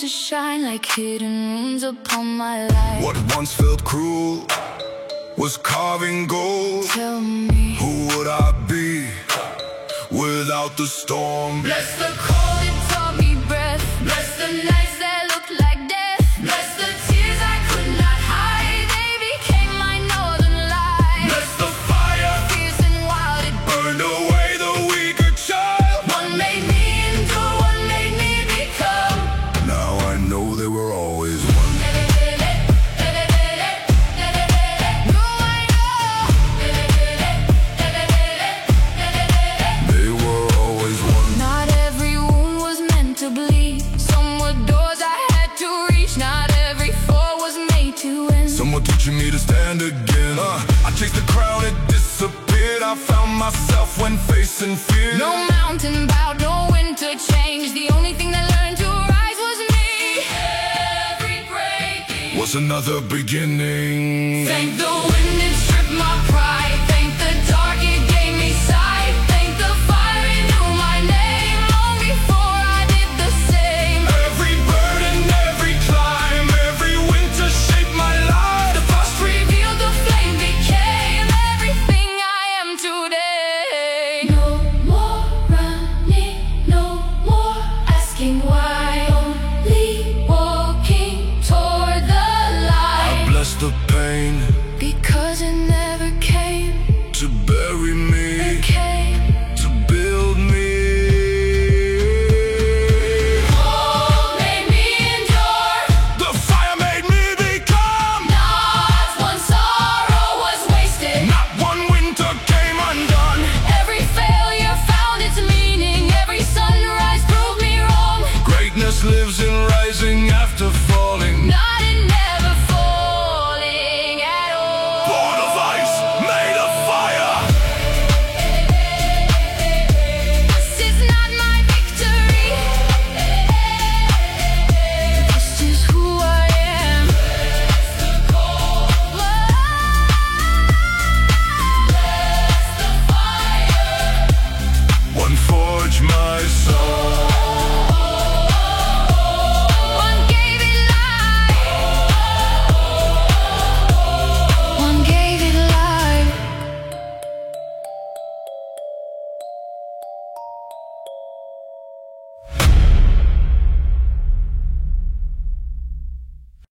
to shine like hidden runes upon my life. What once felt cruel was carving gold. Tell me, who would I be without the storm? bless the cold that taught me breath. Bless the nights that looked like death. Bless the tears I could not hide. They became my northern light. Bless the fire, Fierce and wild, it burned away the weaker child. one made me endure, one made me become. Now I know they were always one. No, I know. They were always one. Not every wound was meant to bleed. Some were doors I had to reach. Not every fall was made to end. Someone teaching me to stand again. I chased the crown, it disappeared. I found myself when facing fear. No mountain bowed, no winter changed. The only thing that learned to rise was me. Every breaking was another beginning. thank the wind, it stripped my pride. Thank the dark, it gave me sight. Thank the fire, it knew my name long before I did the same. Every burden, every climb, every winter shaped my life. The frost revealed, the flame became everything I am today. No more running, no more asking why. Only walking toward the light. Bless the pain,